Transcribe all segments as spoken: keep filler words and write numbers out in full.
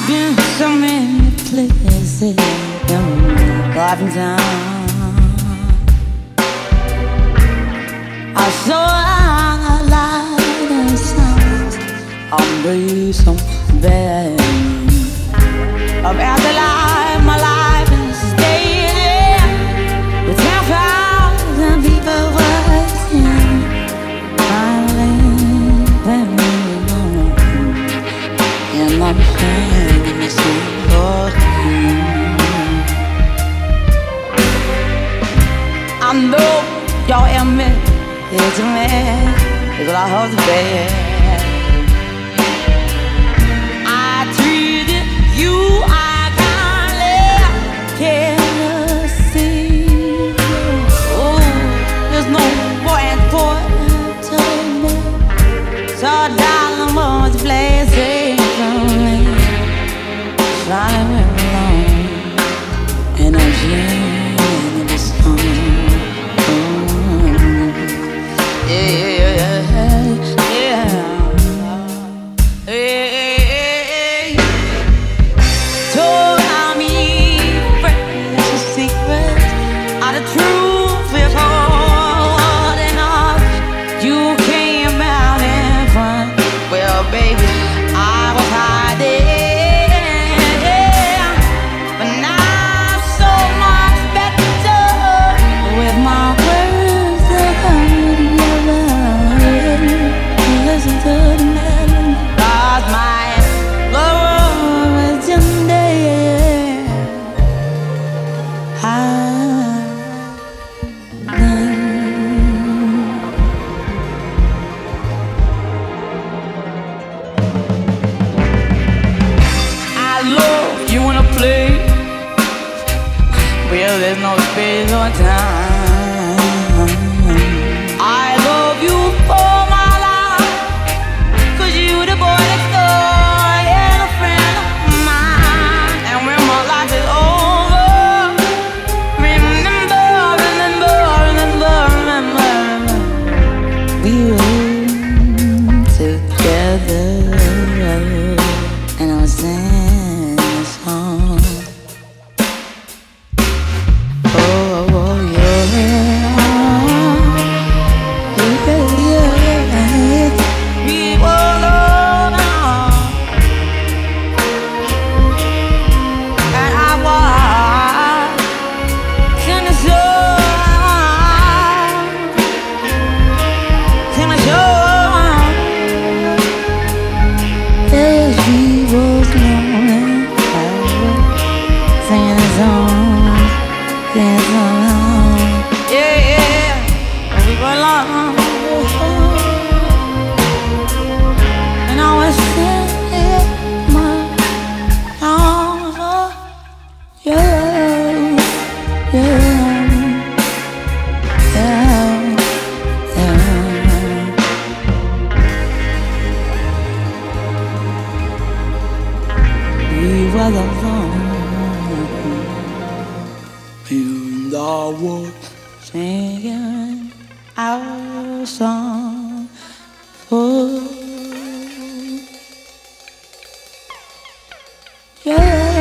I've been so many places, life and time. I saw a light and sound. I'm breathing so bad. About the life, my life is daily. With ten thousand people watching. Finally, let me know. And I'm saying this for you. I know y'all am me, it's a man, it's what I hope to be. I treated you, I kindly can't see you. Oh, there's no boy and boy to me. So darling, won't you please sing for me? Trying to be alone, and I'm singing this song. Well, there's no space or time. I love you for my life, 'cause you the boy next door and a friend of mine. And when my life is over, remember, remember, remember, remember, remember, we were together. And I was singing a song. We were alone, and I was singing our song for you.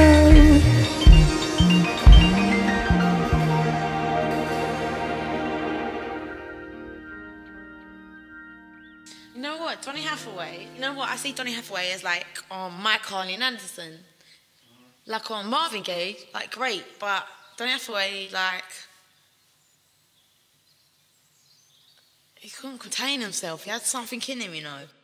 You know what, Donny Hathaway, you know what, I see Donny Hathaway as like on Mike Harley and Anderson. Like on Marvin Gaye, like great, but Donny Hathaway, like, he couldn't contain himself, he had something in him, you know.